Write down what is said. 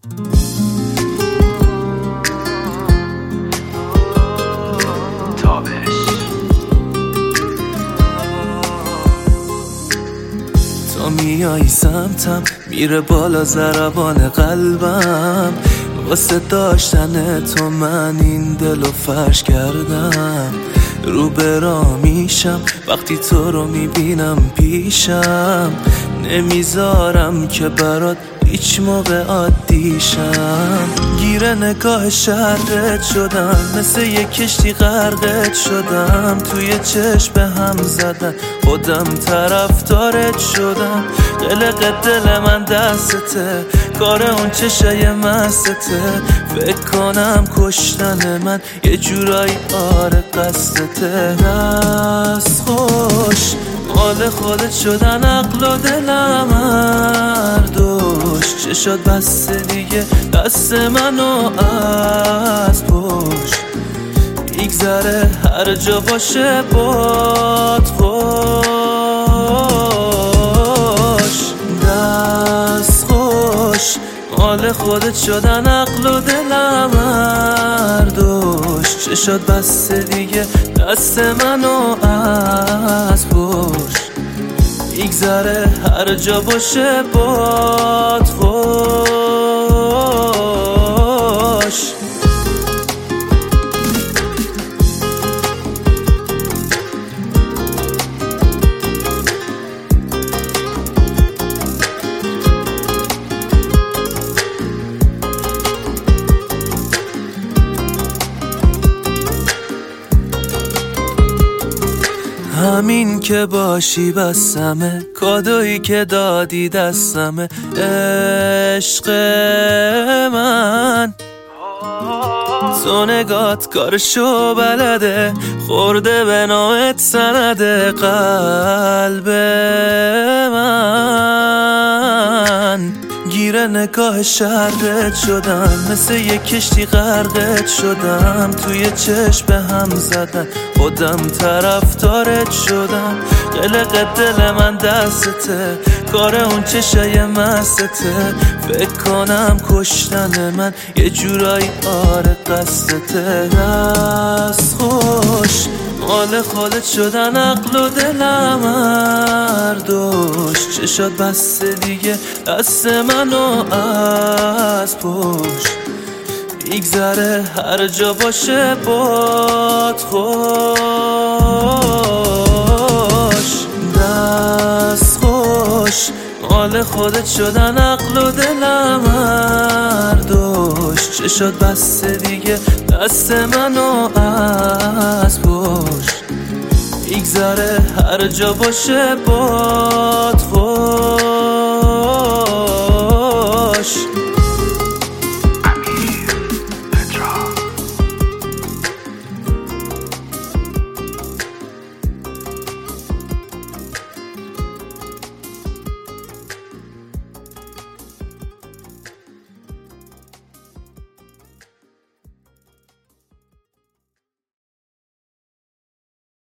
تا میایی سمتم میره بالا ضربان قلبم، واسه داشتن تو من این دلو فرش کردم. رو برا میشم وقتی تو رو میبینم پیشم، نمیذارم که برات هیچ موقع عادیشم. گیر نگاه شرقت شدم، مثل یک کشتی غرقت شدم. توی چشم به هم زدن خودم طرفدارت شدم. قلق دل من دستته، کار اون چشای مستته. فکر کنم کشتن من یه جورایی آره قصدته. دست خوش مال خودت شدن عقل و دلم هر دوش. چه شد بس دیگه دست منو از پشت میگذره هر جا باشه باد خوش. دست خوش مال خودت شدن عقل و دلم هر دوش. چه شد بس دیگه دست منو از پشت میگذره هر جا باشه باد خوش. همین که باشی بسمه، کادویی که دادی دستمه. عشق من تو نگات کارشو بلده، خورده به نامت سنده. قلب من گیر نگاه شرقت شدم، مثل یک کشتی غرقت شدم. توی چشم به هم زدن خودم طرفدارت شدم. قلق دل من دستته، کار اون چشای مستته. فکر کنم کشتن من یه جورایی آره قصدته. دست خوش مال خودت شدن عقل و دلم هر دوش. چه شد بس دیگه دست منو از پشت میگذره هر جا باشه باد خوش. دست خوش مال خودت شدن عقل و دلم هر دوش. چه شد بس دیگه دست منو از پشت میگذره هر جا باشه باد خوش.